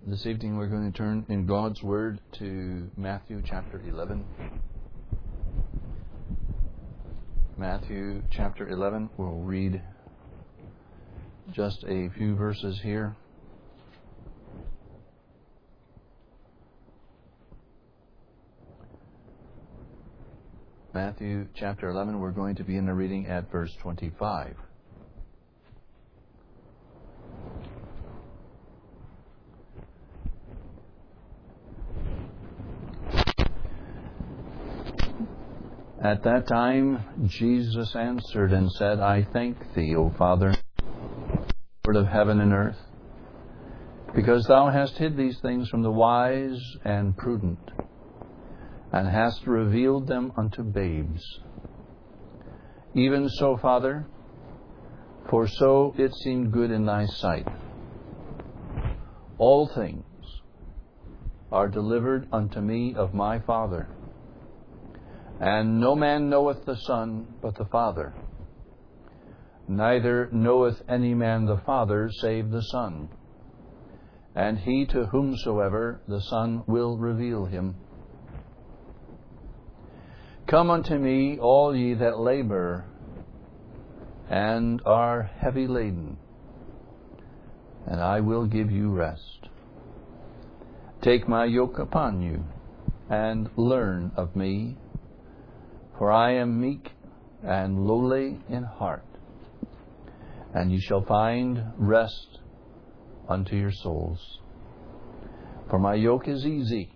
This evening we're going to turn in God's Word to Matthew chapter 11. Matthew chapter 11. We'll read just a few verses here. Matthew chapter 11, we're going to begin the reading at verse 25. At that time, Jesus answered and said, I thank Thee, O Father, Lord of heaven and earth, because Thou hast hid these things from the wise and prudent, and hast revealed them unto babes. Even so, Father, for so it seemed good in Thy sight. All things are delivered unto me of my Father. And no man knoweth the Son but the Father. Neither knoweth any man the Father save the Son, and he to whomsoever the Son will reveal him. Come unto me, all ye that labor and are heavy laden, and I will give you rest. Take my yoke upon you, and learn of me, for I am meek and lowly in heart, and ye shall find rest unto your souls. For my yoke is easy,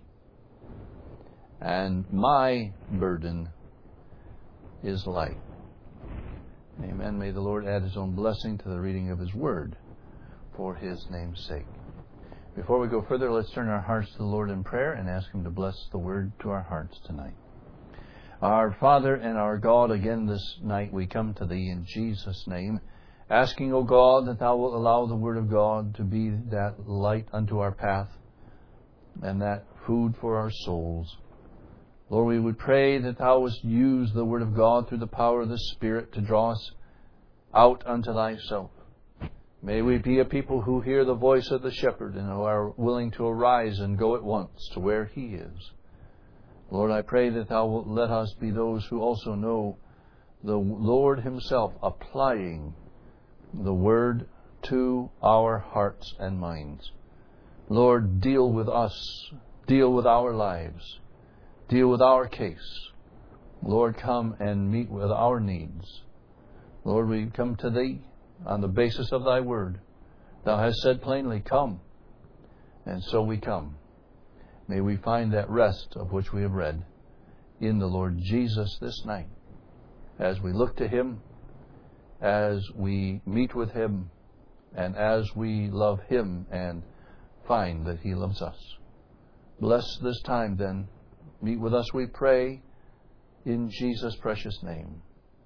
and my burden is light. Amen. May the Lord add His own blessing to the reading of His Word for His name's sake. Before we go further, let's turn our hearts to the Lord in prayer and ask Him to bless the Word to our hearts tonight. Our Father and our God, again this night we come to Thee in Jesus' name, asking, O God, that Thou wilt allow the Word of God to be that light unto our path and that food for our souls. Lord, we would pray that Thou wouldst use the Word of God through the power of the Spirit to draw us out unto Thyself. May we be a people who hear the voice of the Shepherd and who are willing to arise and go at once to where He is. Lord, I pray that Thou wilt let us be those who also know the Lord Himself applying the Word to our hearts and minds. Lord, deal with us. Deal with our lives. Deal with our case. Lord, come and meet with our needs. Lord, we come to Thee on the basis of Thy Word. Thou hast said plainly, come. And so we come. May we find that rest of which we have read in the Lord Jesus this night, as we look to Him, as we meet with Him, and as we love Him and find that He loves us. Bless this time then. Meet with us, we pray, in Jesus' precious name.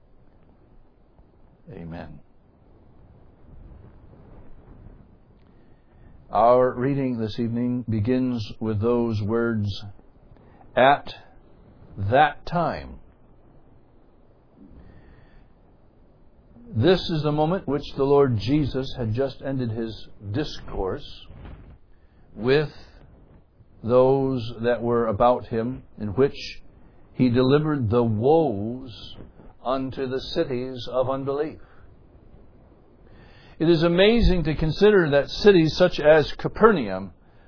Amen. Our reading this evening begins with those words, at that time. This is the moment which the Lord Jesus had just ended His discourse with those that were about Him, in which He delivered the woes unto the cities of unbelief. It is amazing to consider that cities such as Capernaum,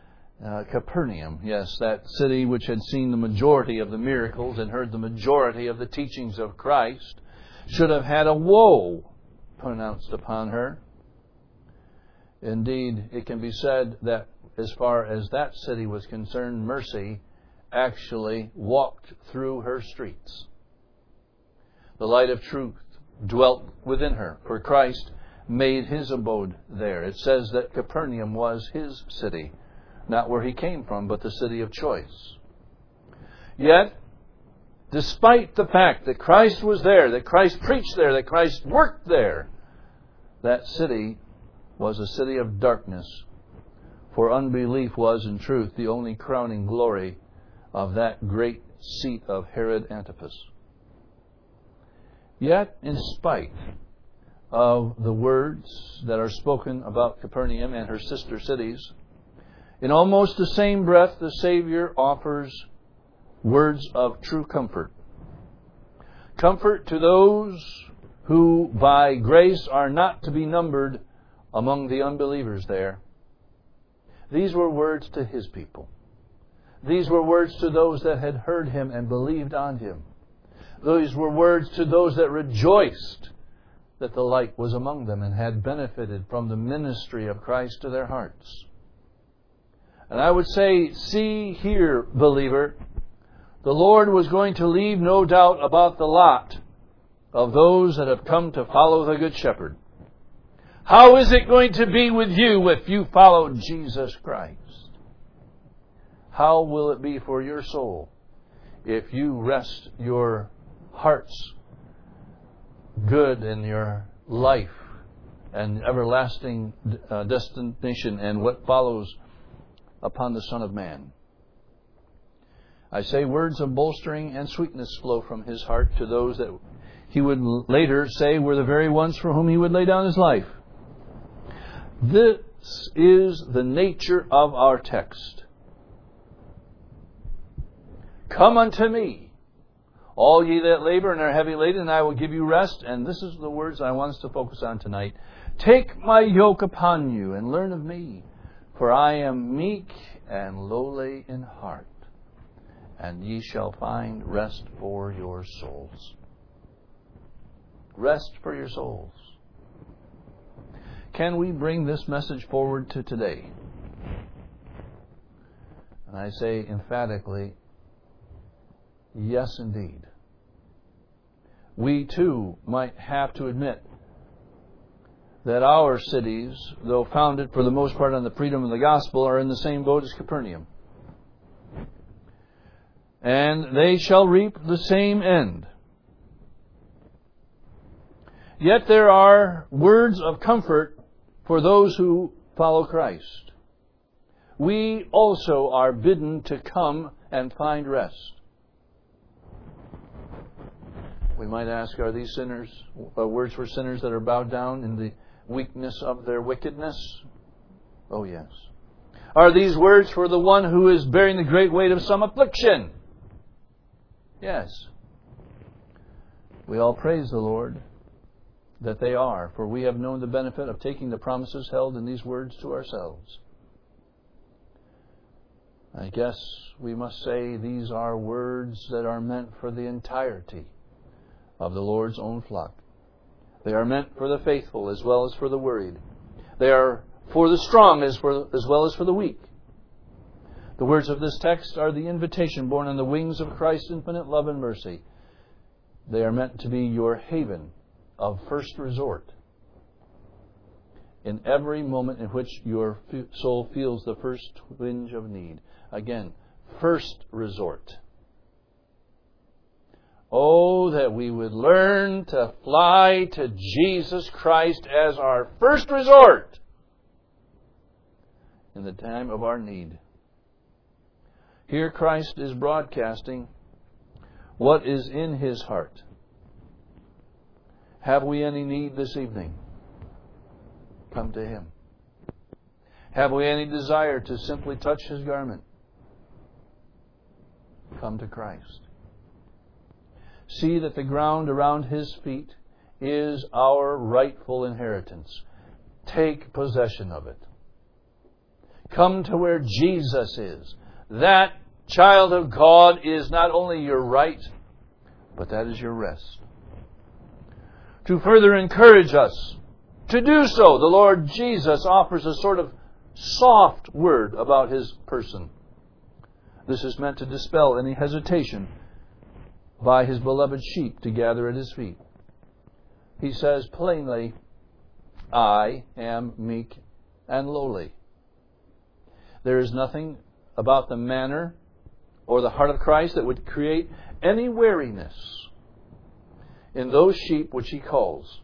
yes, that city which had seen the majority of the miracles and heard the majority of the teachings of Christ, should have had a woe pronounced upon her. Indeed, it can be said that as far as that city was concerned, mercy actually walked through her streets. The light of truth dwelt within her, for Christ made His abode there. It says that Capernaum was His city, not where He came from, but the city of choice. Yet, despite the fact that Christ was there, that Christ preached there, that Christ worked there, that city was a city of darkness, for unbelief was in truth the only crowning glory of that great seat of Herod Antipas. Yet, in spite of the words that are spoken about Capernaum and her sister cities, In almost the same breath, the Savior offers words of true comfort. Comfort to those who by grace are not to be numbered among the unbelievers there. These were words to His people. These were words to those that had heard Him and believed on Him. These were words to those that rejoiced that the light was among them and had benefited from the ministry of Christ to their hearts. And I would say, see here, believer, the Lord was going to leave no doubt about the lot of those that have come to follow the Good Shepherd. How is it going to be with you if you follow Jesus Christ? How will it be for your soul if you rest your heart's good and your life and everlasting destination and what follows upon the Son of Man? I say words of bolstering and sweetness flow from His heart to those that He would later say were the very ones for whom He would lay down His life. This is the nature of our text. Come unto me, all ye that labor and are heavy laden, and I will give you rest. And this is the words I want us to focus on tonight. Take my yoke upon you and learn of me, for I am meek and lowly in heart, and ye shall find rest for your souls. Rest for your souls. Can we bring this message forward to today? And I say emphatically, yes, indeed. We too might have to admit that our cities, though founded for the most part on the freedom of the gospel, are in the same boat as Capernaum. And they shall reap the same end. Yet there are words of comfort for those who follow Christ. We also are bidden to come and find rest. We might ask, are these sinners, words for sinners that are bowed down in the weakness of their wickedness? Oh, yes. Are these words for the one who is bearing the great weight of some affliction? Yes. We all praise the Lord that they are, for we have known the benefit of taking the promises held in these words to ourselves. I guess we must say these are words that are meant for the entirety of the Lord's own flock. They are meant for the faithful as well as for the worried. They are for the strong as well as for the weak. The words of this text are the invitation born on the wings of Christ's infinite love and mercy. They are meant to be your haven of first resort in every moment in which your soul feels the first twinge of need. Again, first resort. Oh, that we would learn to fly to Jesus Christ as our first resort in the time of our need. Here Christ is broadcasting what is in His heart. Have we any need this evening? Come to Him. Have we any desire to simply touch His garment? Come to Christ. See that the ground around His feet is our rightful inheritance. Take possession of it. Come to where Jesus is. That, child of God, is not only your right, but that is your rest. To further encourage us to do so, the Lord Jesus offers a sort of soft word about His person. This is meant to dispel any hesitation by His beloved sheep to gather at His feet. He says plainly, I am meek and lowly. There is nothing about the manner or the heart of Christ that would create any weariness in those sheep which He calls.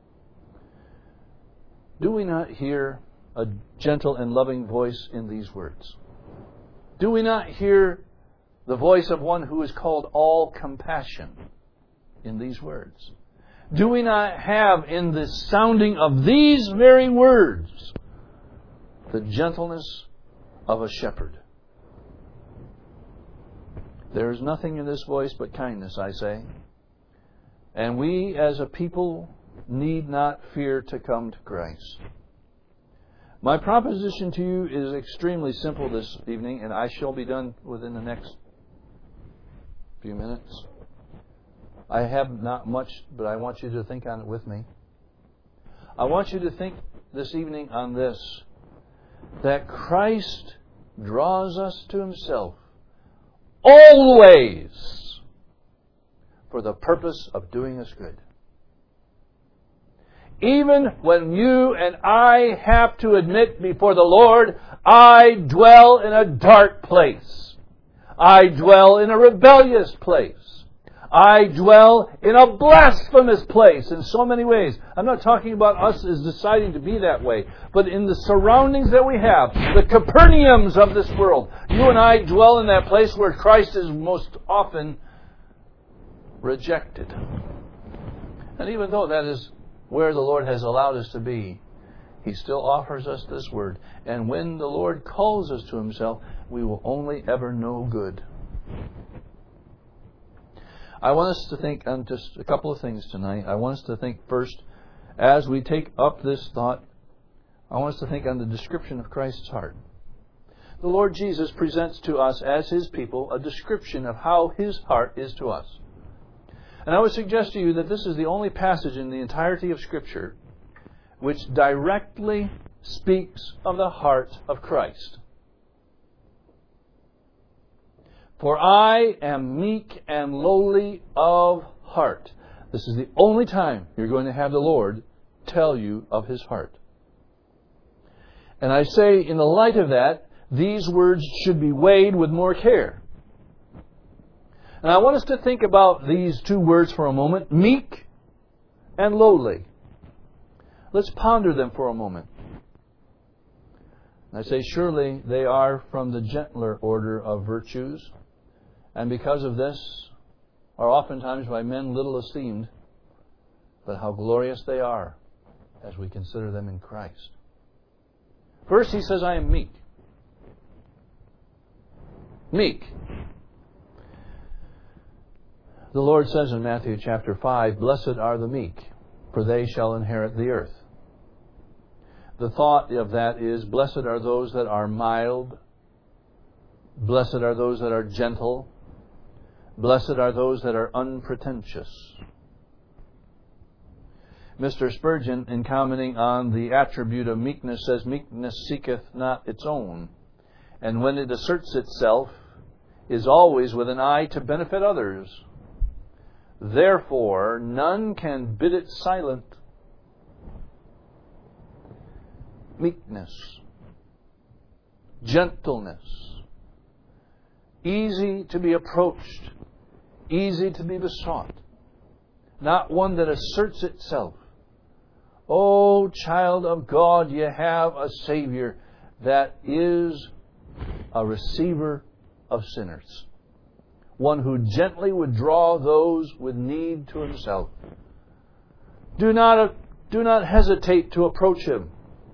Do we not hear a gentle and loving voice in these words? Do we not hear the voice of one who is called all compassion in these words? Do we not have in the sounding of these very words the gentleness of a shepherd. There is nothing in this voice but kindness, I say. And we as a people need not fear to come to Christ. My proposition to you is extremely simple this evening, and I shall be done within the next few minutes. I have not much, but I want you to think on it with me. I want you to think this evening on this, that Christ draws us to Himself always for the purpose of doing us good. Even when you and I have to admit before the Lord, I dwell in a dark place. I dwell in a rebellious place. I dwell in a blasphemous place in so many ways. I'm not talking about us as deciding to be that way, but in the surroundings that we have, the Capernaums of this world. You and I dwell in that place where Christ is most often rejected. And even though that is where the Lord has allowed us to be, He still offers us this word. And when the Lord calls us to Himself, we will only ever know good. I want us to think on just a couple of things tonight. I want us to think first, as we take up this thought, I want us to think on the description of Christ's heart. The Lord Jesus presents to us as His people a description of how His heart is to us. And I would suggest to you that this is the only passage in the entirety of Scripture which directly speaks of the heart of Christ. For I am meek and lowly of heart. This is the only time you're going to have the Lord tell you of His heart. And I say, in the light of that, these words should be weighed with more care. And I want us to think about these two words for a moment, meek and lowly. Let's ponder them for a moment. I say, surely they are from the gentler order of virtues, and because of this are oftentimes by men little esteemed, but how glorious they are as we consider them in Christ. First, He says, I am meek. Meek. The Lord says in Matthew chapter 5, blessed are the meek, for they shall inherit the earth. The thought of that is, blessed are those that are mild. Blessed are those that are gentle. Blessed are those that are unpretentious. Mr. Spurgeon, in commenting on the attribute of meekness, says, meekness seeketh not its own, and when it asserts itself, is always with an eye to benefit others. Therefore, none can bid it silent. Meekness, gentleness, easy to be approached, easy to be besought, not one that asserts itself. Oh, child of God, you have a Savior that is a receiver of sinners, one who gently would draw those with need to Himself. Do not hesitate to approach Him.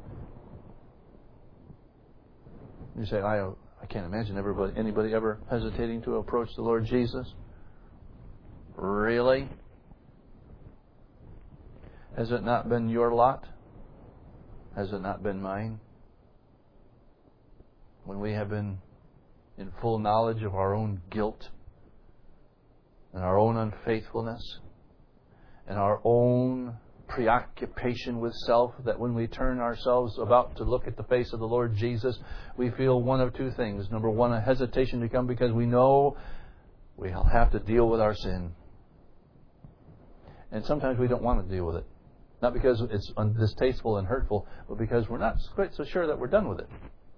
You say, I can't imagine anybody ever hesitating to approach the Lord Jesus. Really? Has it not been your lot? Has it not been mine? When we have been in full knowledge of our own guilt and our own unfaithfulness and our own preoccupation with self, that when we turn ourselves about to look at the face of the Lord Jesus, we feel one of two things. Number one, a hesitation to come because we know we'll have to deal with our sin. And sometimes we don't want to deal with it. Not because it's distasteful and hurtful, but because we're not quite so sure that we're done with it.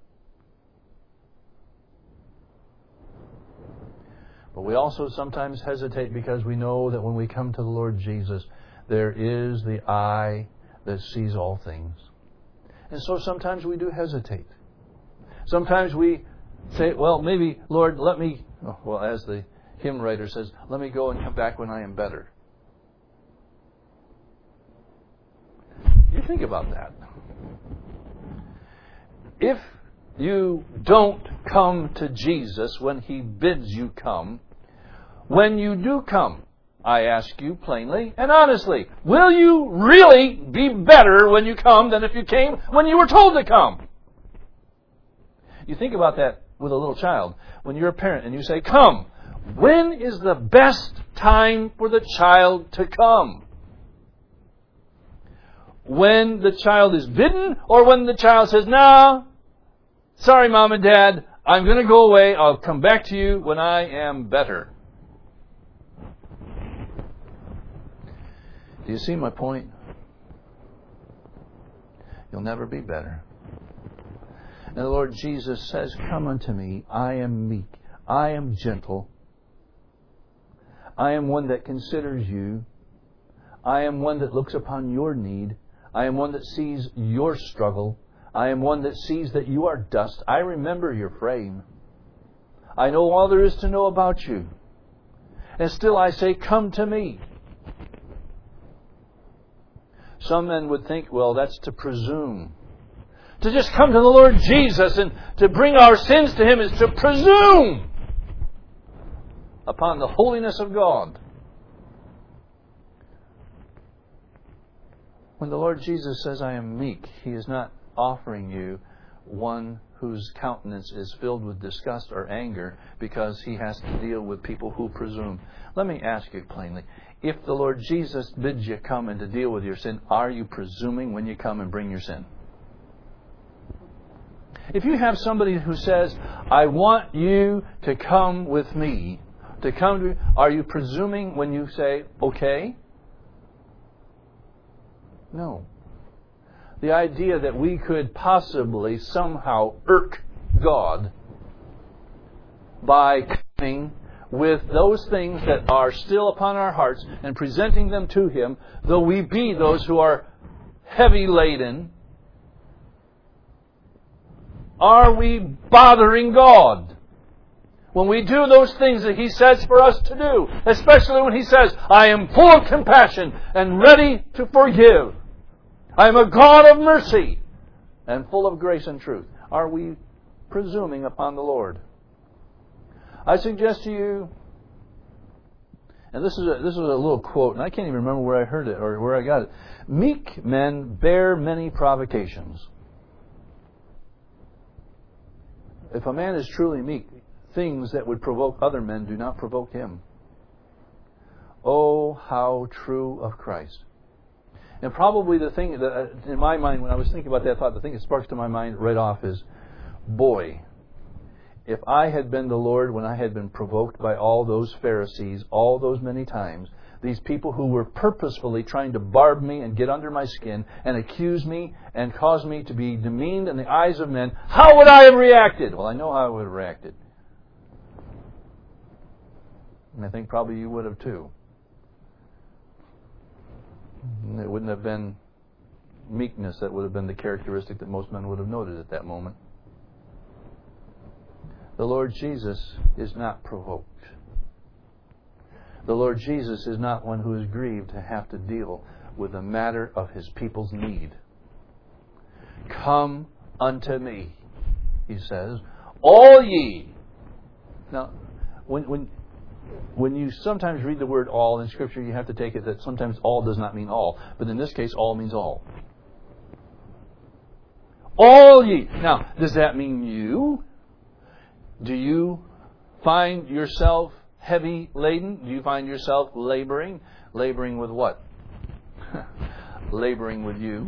But we also sometimes hesitate because we know that when we come to the Lord Jesus, there is the eye that sees all things. And so sometimes we do hesitate. Sometimes we say, well, maybe, Lord, let me, as the hymn writer says, let me go and come back when I am better. You think about that. If you don't come to Jesus when He bids you come, when you do come, I ask you plainly and honestly, will you really be better when you come than if you came when you were told to come? You think about that with a little child. When you're a parent and you say, come, when is the best time for the child to come? When the child is bidden, or when the child says, no, sorry, Mom and Dad, I'm going to go away. I'll come back to you when I am better. Do you see my point? You'll never be better. And the Lord Jesus says, come unto me. I am meek. I am gentle. I am one that considers you. I am one that looks upon your need. I am one that sees your struggle. I am one that sees that you are dust. I remember your frame. I know all there is to know about you. And still I say, come to me. Some men would think, well, that's to presume. To just come to the Lord Jesus and to bring our sins to Him is to presume upon the holiness of God. When the Lord Jesus says, I am meek, He is not offering you one whose countenance is filled with disgust or anger because He has to deal with people who presume. Let me ask you plainly, if the Lord Jesus bids you come and to deal with your sin, are you presuming when you come and bring your sin? If you have somebody who says, I want you to come with me, to come to, are you presuming when you say, okay? No. The idea that we could possibly somehow irk God by coming with those things that are still upon our hearts and presenting them to Him, though we be those who are heavy laden, are we bothering God? When we do those things that He says for us to do, especially when He says, I am full of compassion and ready to forgive. I am a God of mercy and full of grace and truth. Are we presuming upon the Lord? I suggest to you, and this is a little quote, and I can't even remember where I heard it or where I got it. Meek men bear many provocations. If a man is truly meek, things that would provoke other men do not provoke him. Oh, how true of Christ. And probably the thing that, in my mind, when I was thinking about that thought, the thing that sparks to my mind right off is, boy, if I had been the Lord when I had been provoked by all those Pharisees all those many times, these people who were purposefully trying to barb me and get under my skin and accuse me and cause me to be demeaned in the eyes of men, how would I have reacted? Well, I know how I would have reacted. And I think probably you would have too. It wouldn't have been meekness that would have been the characteristic that most men would have noted at that moment. The Lord Jesus is not provoked. The Lord Jesus is not one who is grieved to have to deal with the matter of His people's need. Come unto me, He says, all ye. Now, when you sometimes read the word all in Scripture, you have to take it that sometimes all does not mean all. But in this case, all means all. All ye. Now, does that mean you? Do you find yourself heavy laden? Do you find yourself laboring? Laboring with what? Laboring with you.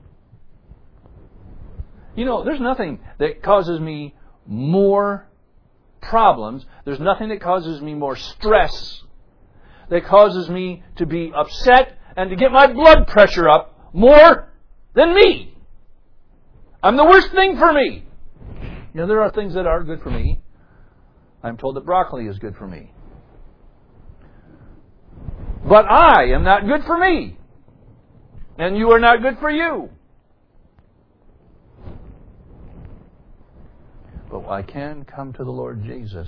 You know, there's nothing that causes me more problems. There's nothing that causes me more stress, that causes me to be upset and to get my blood pressure up more than me. I'm the worst thing for me. You know, there are things that are good for me. I'm told that broccoli is good for me. But I am not good for me. And you are not good for you. But I can come to the Lord Jesus.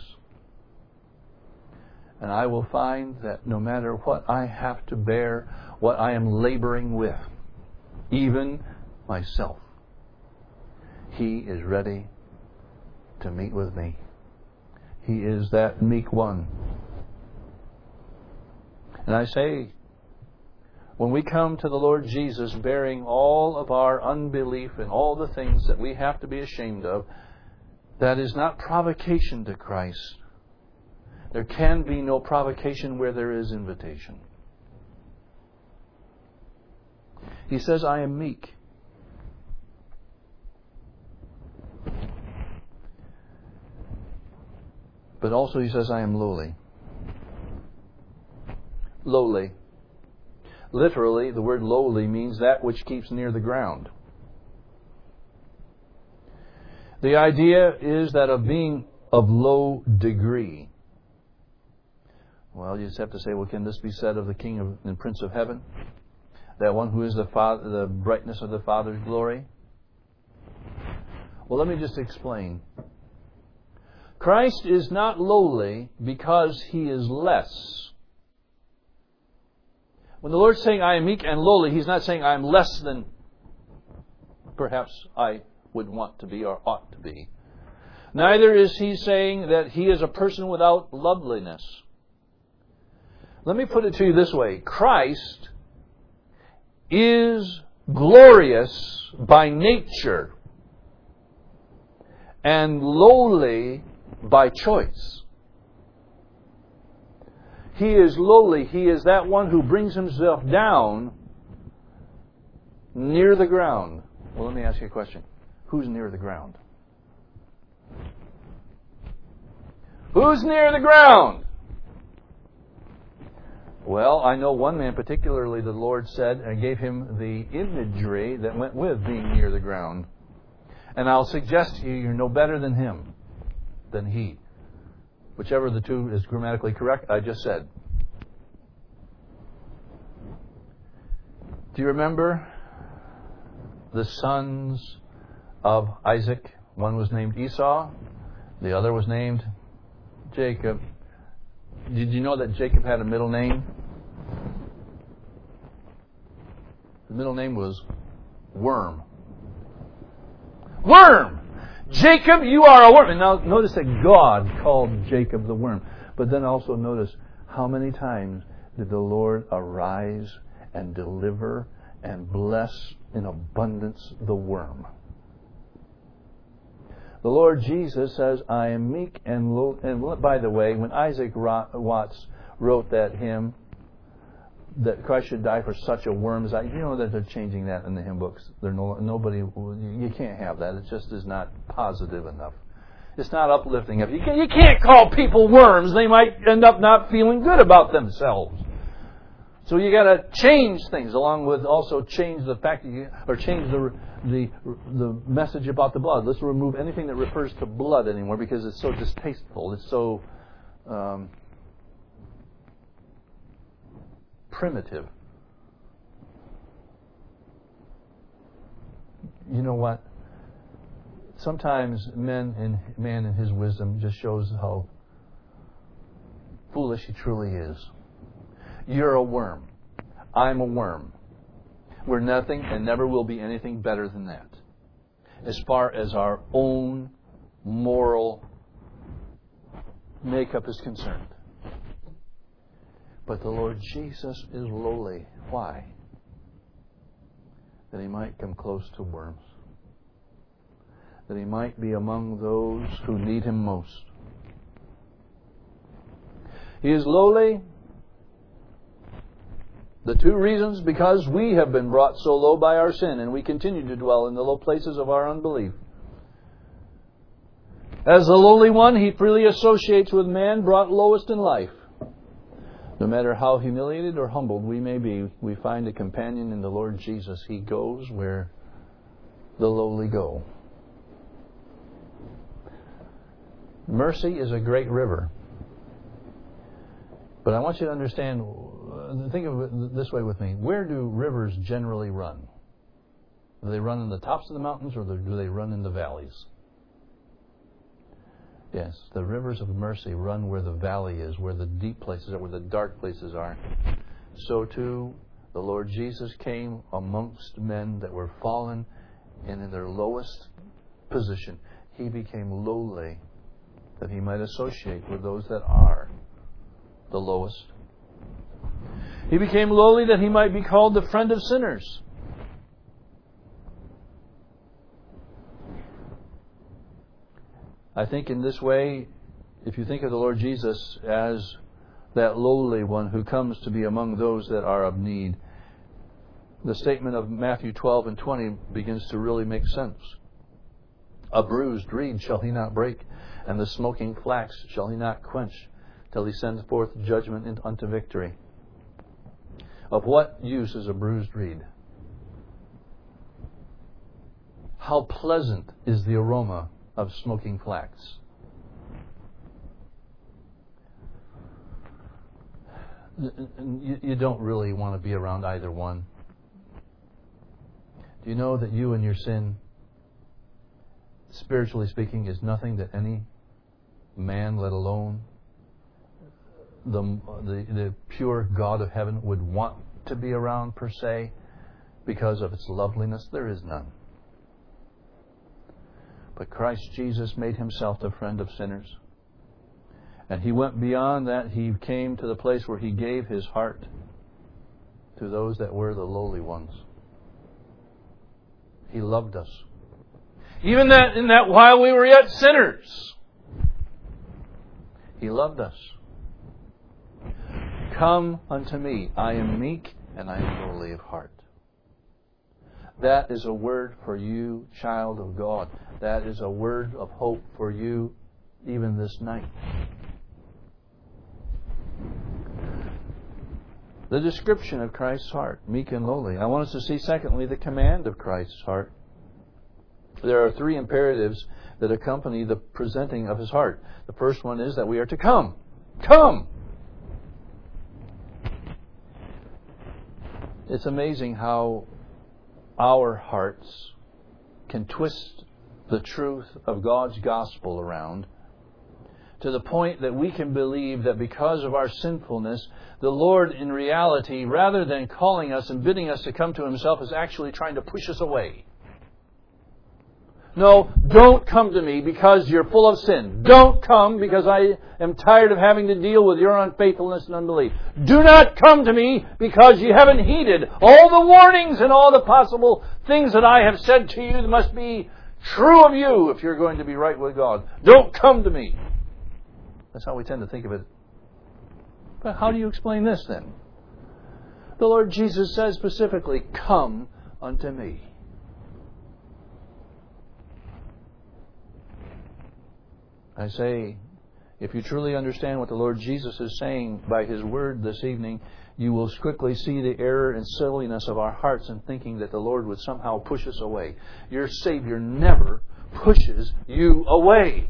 And I will find that no matter what I have to bear, what I am laboring with, even myself, He is ready to meet with me. He is that meek one. And I say, when we come to the Lord Jesus bearing all of our unbelief and all the things that we have to be ashamed of, that is not provocation to Christ. There can be no provocation where there is invitation. He says, I am meek. But also He says, I am lowly. Lowly. Literally, the word lowly means that which keeps near the ground. The idea is that of being of low degree. Well, you just have to say, well, can this be said of the King and Prince of Heaven? That one who is the brightness of the Father's glory? Well, let me just explain. Christ is not lowly because He is less. When the Lord's saying, I am meek and lowly, He's not saying I am less than perhaps I would want to be or ought to be. Neither is He saying that He is a person without loveliness. Let me put it to you this way. Christ is glorious by nature and lowly by choice. He is lowly. He is that one who brings Himself down near the ground. Well, let me ask you a question. Who's near the ground? Who's near the ground? Well, I know one man particularly the Lord said and gave him the imagery that went with being near the ground. And I'll suggest to you, you're no better than him, than he. Whichever of the two is grammatically correct, I just said. Do you remember the sons of Isaac? One was named Esau. The other was named Jacob. Did you know that Jacob had a middle name? The middle name was Worm. Worm! Jacob, you are a worm. And now notice that God called Jacob the worm. But then also notice how many times did the Lord arise and deliver and bless in abundance the worm. The Lord Jesus says, I am meek and low. And by the way, when Isaac Watts wrote that hymn, that Christ should die for such a worm as I, you know that they're changing that in the hymn books. You can't have that. It just is not positive enough. It's not uplifting enough. You can't call people worms. They might end up not feeling good about themselves. So you got to change things, along with also change the fact that or change the message about the blood. Let's remove anything that refers to blood anymore because it's so distasteful. It's so primitive. You know what? Sometimes man in his wisdom just shows how foolish he truly is. You're a worm. I'm a worm. We're nothing and never will be anything better than that. As far as our own moral makeup is concerned. But the Lord Jesus is lowly. Why? That He might come close to worms. That He might be among those who need Him most. He is lowly. The two reasons, because we have been brought so low by our sin and we continue to dwell in the low places of our unbelief. As the lowly one, He freely associates with man brought lowest in life. No matter how humiliated or humbled we may be, we find a companion in the Lord Jesus. He goes where the lowly go. Mercy is a great river. But I want you to understand, think of it this way with me. Where do rivers generally run? Do they run in the tops of the mountains or do they run in the valleys? Yes, the rivers of mercy run where the valley is, where the deep places are, where the dark places are. So too, the Lord Jesus came amongst men that were fallen and in their lowest position. He became lowly that He might associate with those that are the lowest. He became lowly that He might be called the friend of sinners. I think in this way, if you think of the Lord Jesus as that lowly one who comes to be among those that are of need, the statement of Matthew 12 and 20 begins to really make sense. A bruised reed shall He not break, and the smoking flax shall He not quench, till He sends forth judgment unto victory. Of what use is a bruised reed? How pleasant is the aroma of smoking flax? You don't really want to be around either one. Do you know that you and your sin, spiritually speaking, is nothing that any man, let alone the pure God of heaven, would want to be around per se because of its loveliness? There is none. But Christ Jesus made Himself the friend of sinners. And He went beyond that. He came to the place where He gave His heart to those that were the lowly ones. He loved us. Even in that while we were yet sinners, He loved us. Come unto me, I am meek and I am lowly of heart. That is a word for you, child of God. That is a word of hope for you even this night. The description of Christ's heart, meek and lowly. I want us to see, secondly, the command of Christ's heart. There are three imperatives that accompany the presenting of His heart. The first one is that we are to come. Come! It's amazing how our hearts can twist the truth of God's gospel around to the point that we can believe that because of our sinfulness, the Lord in reality, rather than calling us and bidding us to come to Himself, is actually trying to push us away. No, don't come to me because you're full of sin. Don't come because I am tired of having to deal with your unfaithfulness and unbelief. Do not come to me because you haven't heeded all the warnings and all the possible things that I have said to you that must be true of you if you're going to be right with God. Don't come to me. That's how we tend to think of it. But how do you explain this then? The Lord Jesus says specifically, come unto me. I say, if you truly understand what the Lord Jesus is saying by His word this evening, you will quickly see the error and silliness of our hearts in thinking that the Lord would somehow push us away. Your Savior never pushes you away.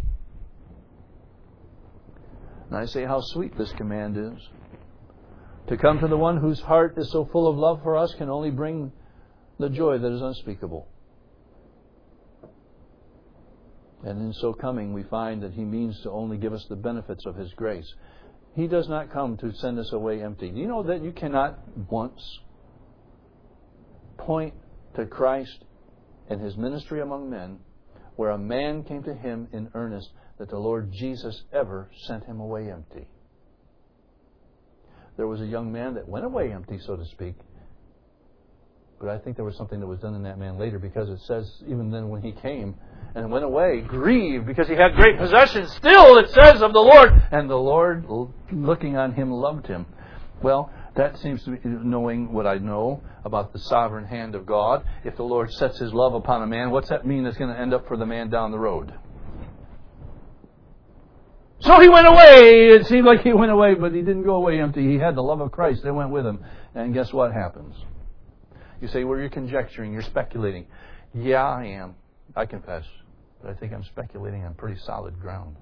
And I say how sweet this command is. To come to the one whose heart is so full of love for us can only bring the joy that is unspeakable. And in so coming, we find that He means to only give us the benefits of His grace. He does not come to send us away empty. Do you know that you cannot once point to Christ and His ministry among men where a man came to Him in earnest that the Lord Jesus ever sent him away empty? There was a young man that went away empty, so to speak. But I think there was something that was done in that man later, because it says even then when he came and went away, grieved because he had great possessions, still it says of the Lord, and the Lord, looking on him, loved him. Well, that seems to be knowing what I know about the sovereign hand of God. If the Lord sets His love upon a man, what's that mean that's going to end up for the man down the road? So he went away. It seemed like he went away, but he didn't go away empty. He had the love of Christ that went with him. And guess what happens? You say, well, you're conjecturing, you're speculating. Yeah, I am. I confess. But I think I'm speculating on pretty solid ground.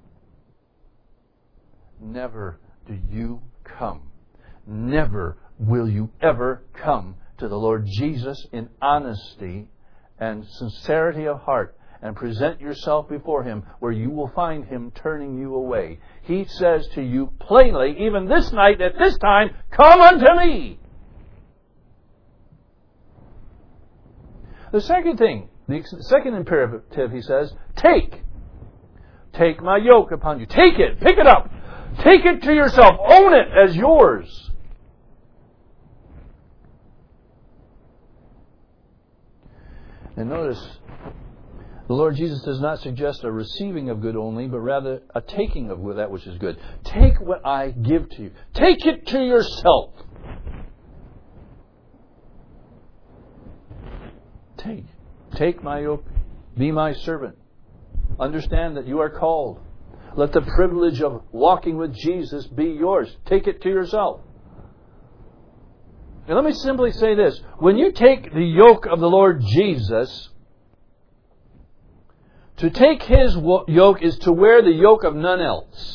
Never do you come. Never will you ever come to the Lord Jesus in honesty and sincerity of heart and present yourself before Him where you will find Him turning you away. He says to you plainly, even this night at this time, come unto me. The second thing, the second imperative, He says, take. Take my yoke upon you. Take it. Pick it up. Take it to yourself. Own it as yours. And notice, the Lord Jesus does not suggest a receiving of good only, but rather a taking of that which is good. Take what I give to you. Take it to yourself. Take my yoke. Be my servant. Understand that you are called. Let the privilege of walking with Jesus be yours. Take it to yourself. And let me simply say this. When you take the yoke of the Lord Jesus, to take His yoke is to wear the yoke of none else.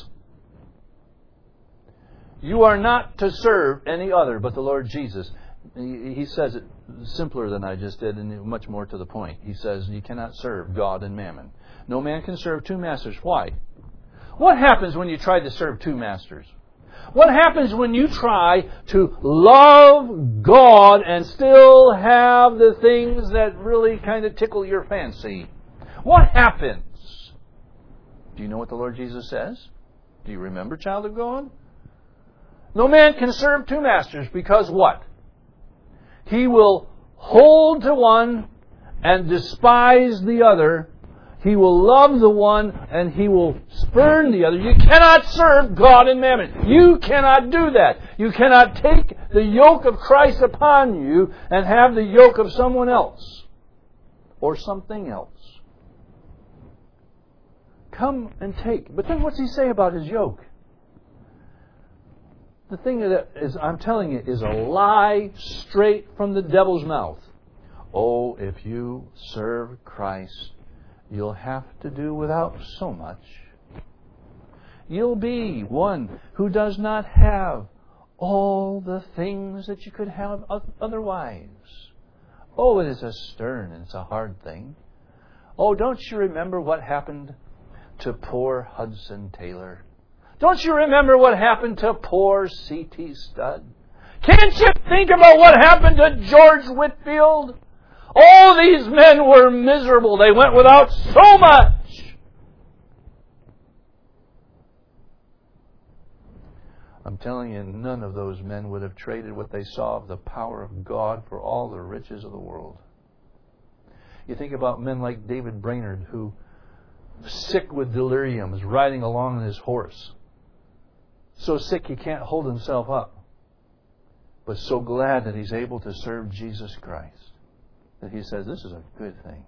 You are not to serve any other but the Lord Jesus. He says it simpler than I just did and much more to the point. He says you cannot serve God and mammon. No man can serve two masters. Why? What happens when you try to serve two masters? What happens when you try to love God and still have the things that really kind of tickle your fancy? What happens? Do you know what the Lord Jesus says? Do you remember, child of God? No man can serve two masters because what? He will hold to one and despise the other. He will love the one and he will spurn the other. You cannot serve God and mammon. You cannot do that. You cannot take the yoke of Christ upon you and have the yoke of someone else or something else. Come and take. But then what's He say about His yoke? The thing that is, I'm telling you, is a lie straight from the devil's mouth. Oh, if you serve Christ, you'll have to do without so much. You'll be one who does not have all the things that you could have otherwise. Oh, it is a stern and it's a hard thing. Oh, don't you remember what happened to poor Hudson Taylor? Don't you remember what happened to poor C.T. Studd? Can't you think about what happened to George Whitefield? All these men were miserable. They went without so much. I'm telling you, none of those men would have traded what they saw of the power of God for all the riches of the world. You think about men like David Brainerd, who, sick with delirium, is riding along on his horse. So sick he can't hold himself up. But so glad that he's able to serve Jesus Christ, that he says, this is a good thing.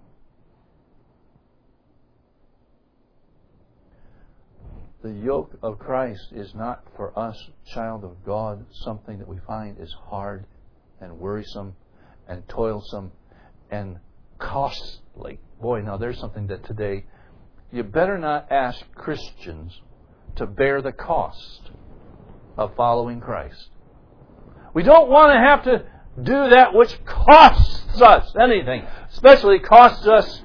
The yoke of Christ is not for us, child of God, something that we find is hard and worrisome and toilsome and costly. Boy, now there's something that today you better not ask Christians to bear the cost of following Christ. We don't want to have to do that which costs us anything, especially costs us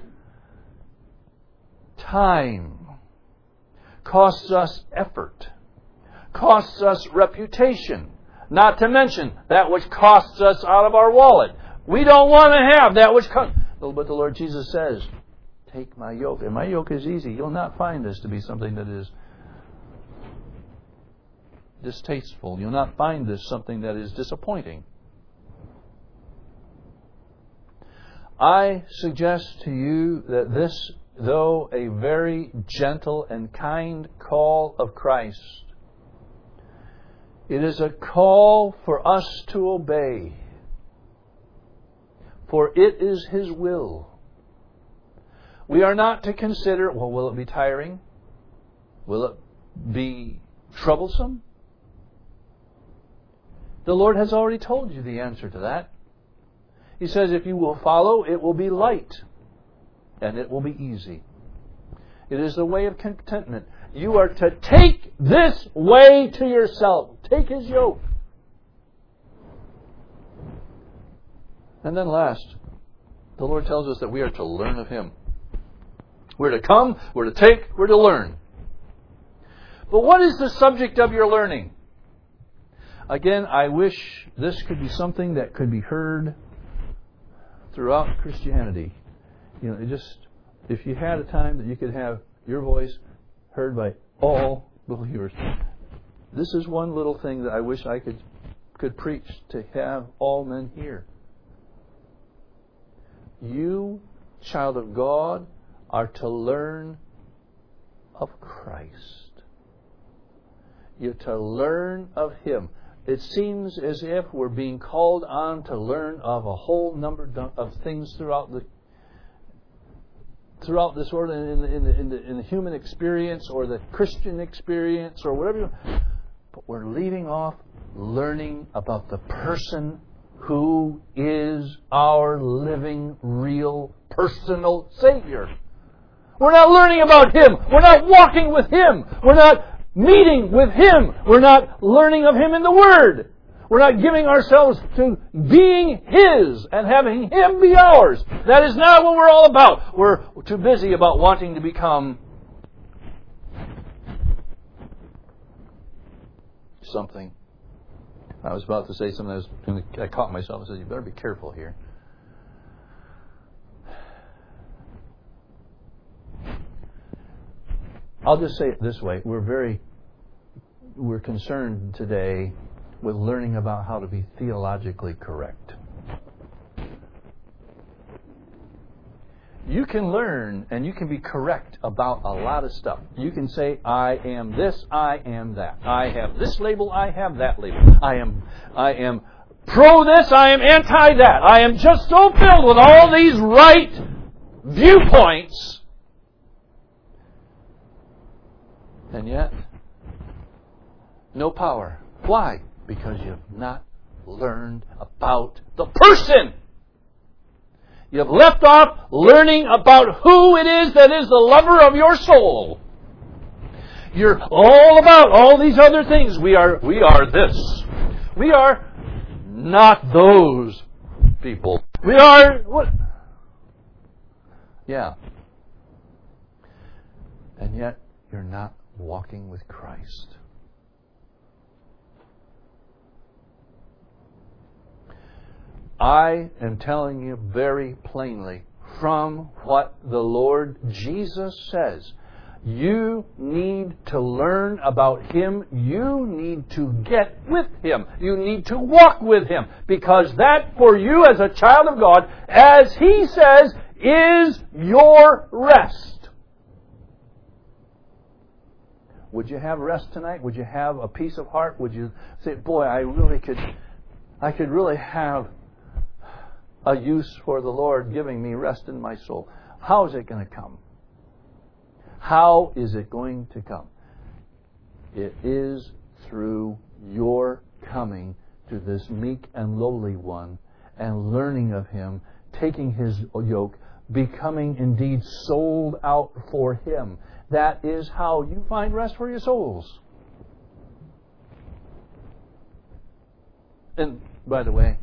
time, costs us effort, costs us reputation, not to mention that which costs us out of our wallet. We don't want to have that which costs. But the Lord Jesus says, take my yoke, and my yoke is easy. You'll not find this to be something that is distasteful. You'll not find this something that is disappointing. I suggest to you that this, though a very gentle and kind call of Christ, it is a call for us to obey. For it is His will. We are not to consider, well, will it be tiring? Will it be troublesome? The Lord has already told you the answer to that. He says, if you will follow, it will be light and it will be easy. It is the way of contentment. You are to take this way to yourself. Take His yoke. And then last, the Lord tells us that we are to learn of Him. We're to come, we're to take, we're to learn. But what is the subject of your learning? Again, I wish this could be something that could be heard throughout Christianity. You know, just if you had a time that you could have your voice heard by all believers. This is one little thing that I wish I could preach to have all men hear. You, child of God, are to learn of Christ. You're to learn of Him. It seems as if we're being called on to learn of a whole number of things throughout this world, in the human experience or the Christian experience or whatever. But we're leaving off learning about the person who is our living, real, personal Savior. We're not learning about Him. We're not walking with Him. We're not meeting with Him. We're not learning of Him in the Word. We're not giving ourselves to being His and having Him be ours. That is not what we're all about. We're too busy about wanting to become something. I was about to say something. I caught myself and said, "You better be careful here." I'll just say it this way. We're concerned today with learning about how to be theologically correct. You can learn and you can be correct about a lot of stuff. You can say, I am this, I am that. I have this label, I have that label. I am pro this, I am anti that. I am just so filled with all these right viewpoints. And yet, no power. Why? Because you've not learned about the person. You've left off learning about who it is that is the lover of your soul. You're all about all these other things. We are this. We are not those people. We are what? Yeah. And yet you're not walking with Christ. I am telling you very plainly from what the Lord Jesus says. You need to learn about Him. You need to get with Him. You need to walk with Him. Because that for you as a child of God, as He says, is your rest. Would you have rest tonight? Would you have a peace of heart? Would you say, boy, I could really have a use for the Lord giving me rest in my soul? How is it going to come? How is it going to come? It is through your coming to this meek and lowly one and learning of Him, taking His yoke, becoming indeed sold out for Him. That is how you find rest for your souls. And by the way,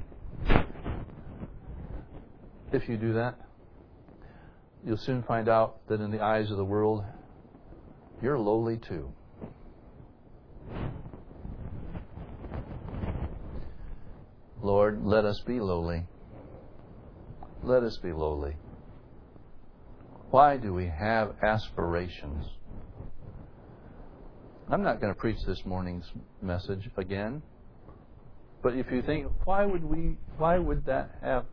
if you do that, you'll soon find out that in the eyes of the world, you're lowly too. Lord, let us be lowly. Let us be lowly. Why do we have aspirations? I'm not going to preach this morning's message again. But if you think, why would that have?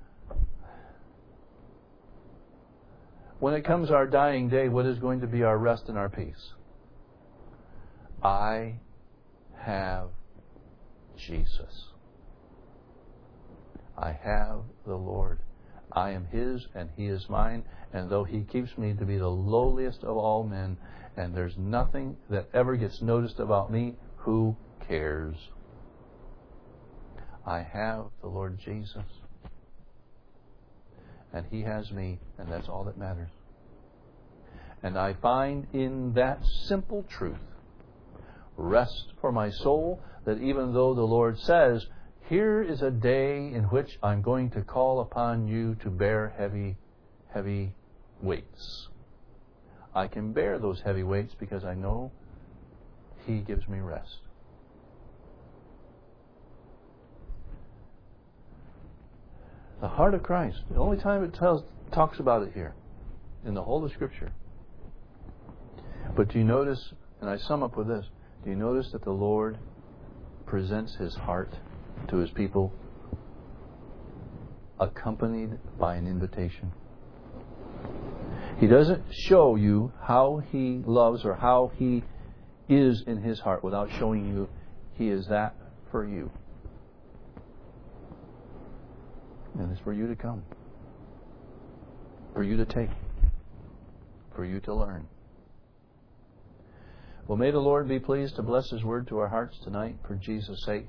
When it comes our dying day, what is going to be our rest and our peace? I have Jesus. I have the Lord. I am His and He is mine. And though He keeps me to be the lowliest of all men, and there's nothing that ever gets noticed about me, who cares? I have the Lord Jesus. And He has me, and that's all that matters. And I find in that simple truth rest for my soul, that even though the Lord says, here is a day in which I'm going to call upon you to bear heavy, heavy weights. I can bear those heavy weights because I know He gives me rest. The heart of Christ. The only time it talks about it here in the whole of Scripture. But do you notice, and I sum up with this, do you notice that the Lord presents His heart to His people accompanied by an invitation? He doesn't show you how He loves or how He is in His heart without showing you He is that for you. And it's for you to come, for you to take, for you to learn. Well, may the Lord be pleased to bless His word to our hearts tonight for Jesus' sake.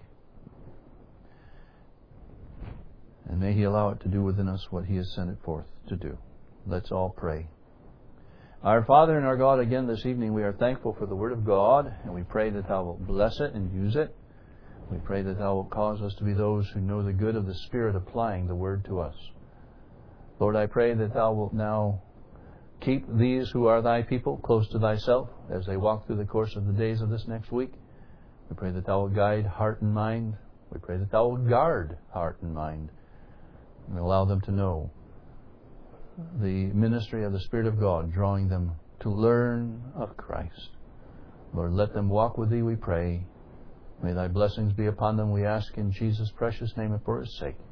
And may He allow it to do within us what He has sent it forth to do. Let's all pray. Our Father and our God, again this evening we are thankful for the Word of God, and we pray that Thou wilt bless it and use it. We pray that Thou wilt cause us to be those who know the good of the Spirit applying the Word to us. Lord, I pray that Thou wilt now keep these who are Thy people close to Thyself as they walk through the course of the days of this next week. We pray that Thou wilt guide heart and mind. We pray that Thou wilt guard heart and mind and allow them to know the ministry of the Spirit of God, drawing them to learn of Christ. Lord, let them walk with Thee, we pray. May Thy blessings be upon them, we ask in Jesus' precious name and for His sake.